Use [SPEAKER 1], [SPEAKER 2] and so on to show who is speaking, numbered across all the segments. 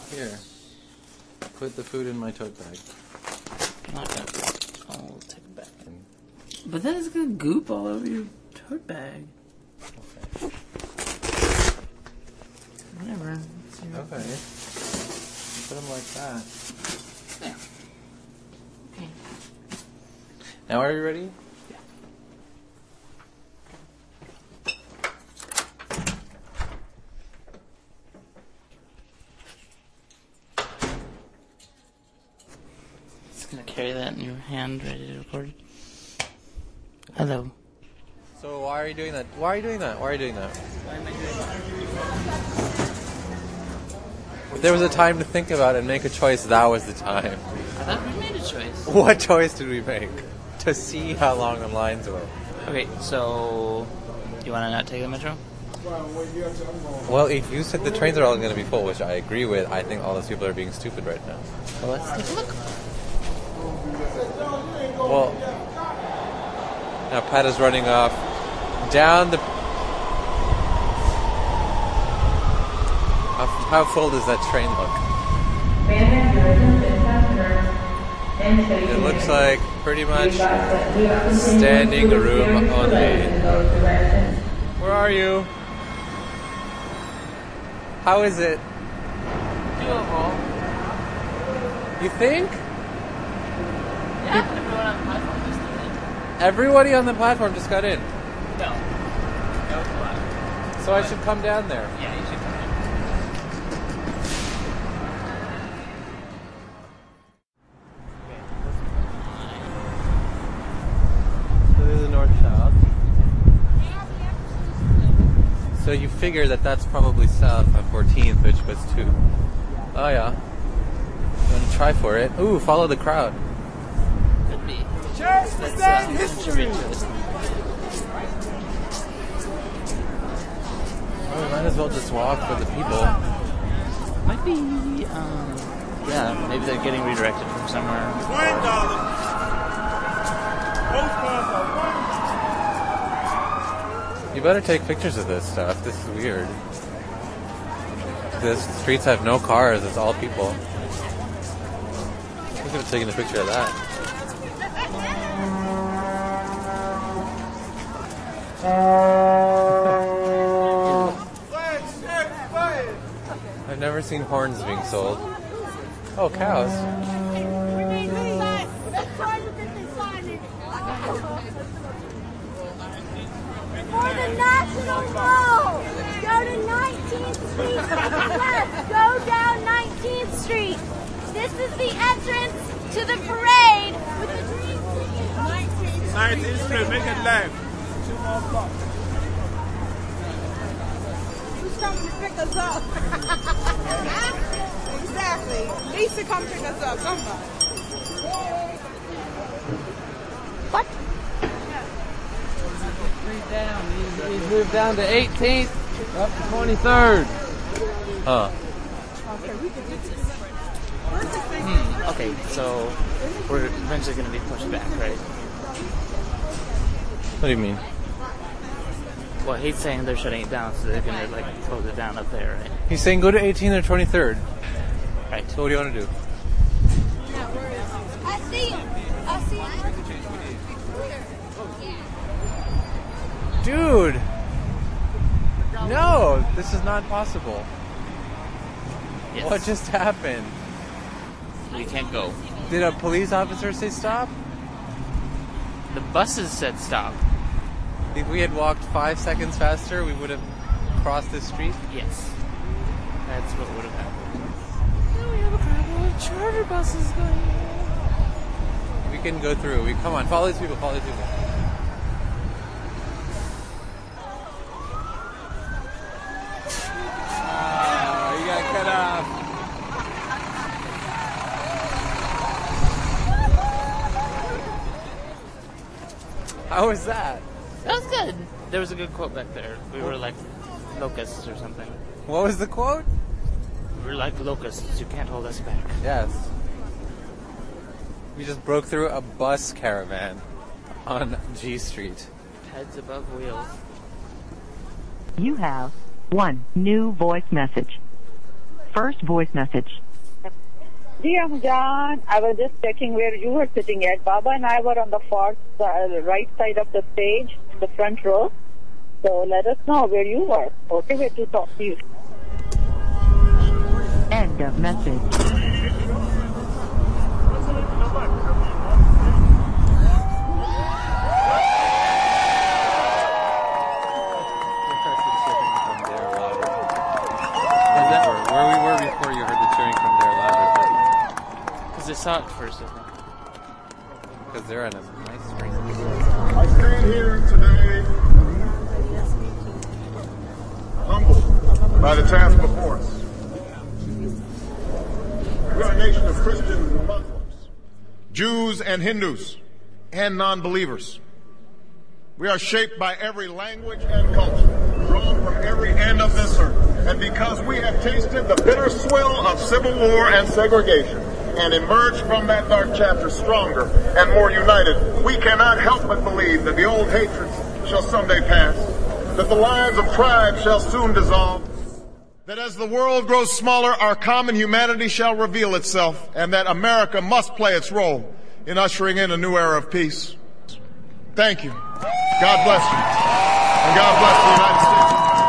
[SPEAKER 1] Here. Put the food in my tote bag.
[SPEAKER 2] I'm not gonna. I'll take it back. But then it's gonna goop all over your tote bag.
[SPEAKER 1] Okay.
[SPEAKER 2] Whatever.
[SPEAKER 1] Okay. Put them like that.
[SPEAKER 2] There. Okay.
[SPEAKER 1] Now are you ready?
[SPEAKER 2] Yeah. Just gonna carry that in your hand, ready to record. Hello.
[SPEAKER 1] So why are you doing that? Why are you doing that? Why are you doing that?
[SPEAKER 2] Why am I doing that?
[SPEAKER 1] If there was a time to think about it and make a choice, that was the time.
[SPEAKER 2] I thought we made a choice.
[SPEAKER 1] What choice did we make? To see how long the lines were.
[SPEAKER 2] Okay, so you want to not take the metro?
[SPEAKER 1] Well, if you said the trains are all going to be full, which I agree with, I think all those people are being stupid right now.
[SPEAKER 2] Well, let's take a look.
[SPEAKER 1] Well, now Pat is running off down the... How full does that train look? It looks like pretty much standing room only. Where are you? How is it?
[SPEAKER 2] Doable.
[SPEAKER 1] You think?
[SPEAKER 2] Yeah, everyone on the platform just did it.
[SPEAKER 1] Everybody on the platform just got in.
[SPEAKER 2] No. No flag.
[SPEAKER 1] So I should come down there.
[SPEAKER 2] Yeah, you should come in.
[SPEAKER 1] So there's the north south. So you figure that that's probably south on 14th, which was 2. Oh yeah. You want to try for it? Ooh, follow the crowd.
[SPEAKER 2] Could be.
[SPEAKER 3] Cheers for staying history!
[SPEAKER 1] Oh, we might as well just walk for the people.
[SPEAKER 2] Might be, yeah, maybe they're getting redirected from somewhere.
[SPEAKER 3] $1. Postcards are $1.
[SPEAKER 1] You better take pictures of this stuff. This is weird. The streets have no cars. It's all people. We could have taken a picture of that. I've never seen horns being sold. Oh, cows.
[SPEAKER 4] For the National Mall, go to 19th Street. Yes, go down 19th Street. This is the entrance to the parade with the green ticket.
[SPEAKER 3] 19th Street, make it left. 2 more blocks.
[SPEAKER 5] Who's coming to pick us up? Exactly. Lisa, come pick us up. Somebody.
[SPEAKER 4] What?
[SPEAKER 1] He's moved down to 18th, up to 23rd. Huh.
[SPEAKER 2] Okay, so we're eventually going to be pushed back, right?
[SPEAKER 1] What do you mean?
[SPEAKER 2] Well, he's saying they're shutting it down, so they're going to, like, close it down up there, right?
[SPEAKER 1] He's saying go to 18th or 23rd.
[SPEAKER 2] Right.
[SPEAKER 1] So what do you want to do?
[SPEAKER 4] I see him. I see him.
[SPEAKER 1] Dude! No! This is not possible.
[SPEAKER 2] Yes.
[SPEAKER 1] What just happened?
[SPEAKER 2] We can't go.
[SPEAKER 1] Did a police officer say stop?
[SPEAKER 2] The buses said stop.
[SPEAKER 1] If we had walked 5 seconds faster, we would have crossed this street?
[SPEAKER 2] Yes. That's what would have happened. Now we have a couple of charter buses going.
[SPEAKER 1] We can go through. Come on, follow these people, follow these people. You got cut off. How was that?
[SPEAKER 2] That was good. There was a good quote back there. We were like locusts or something.
[SPEAKER 1] What was the quote?
[SPEAKER 2] We were like locusts. You can't hold us back.
[SPEAKER 1] Yes. We just broke through a bus caravan on G Street.
[SPEAKER 2] Heads above wheels.
[SPEAKER 6] You have one new voice message first voice message.
[SPEAKER 7] Dear John, I was just checking where you were sitting at. Baba and I were on the right side of the stage, in the front row. So let us know where you were. Okay, where to talk to you.
[SPEAKER 6] End of message.
[SPEAKER 1] Where we were before, you heard the cheering from there louder.
[SPEAKER 2] Because they saw it first, I think.
[SPEAKER 1] Because they're at a nice screen.
[SPEAKER 8] I stand here today humbled by the task before us. We are a nation of Christians and Muslims, Jews and Hindus, and non-believers. We are shaped by every language and culture, drawn from every end of this earth. And because we have tasted the bitter swill of civil war and segregation and emerged from that dark chapter stronger and more united, we cannot help but believe that the old hatreds shall someday pass, that the lines of tribes shall soon dissolve, that as the world grows smaller, our common humanity shall reveal itself, and that America must play its role in ushering in a new era of peace. Thank you. God bless you. And God bless the United States.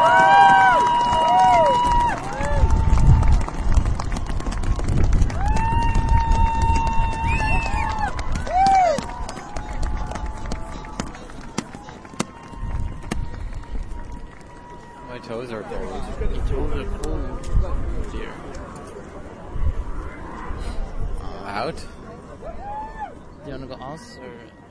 [SPEAKER 1] My toes are cold.
[SPEAKER 2] Your toes are cold. Dear.
[SPEAKER 1] Out?
[SPEAKER 2] Do you want to go us or...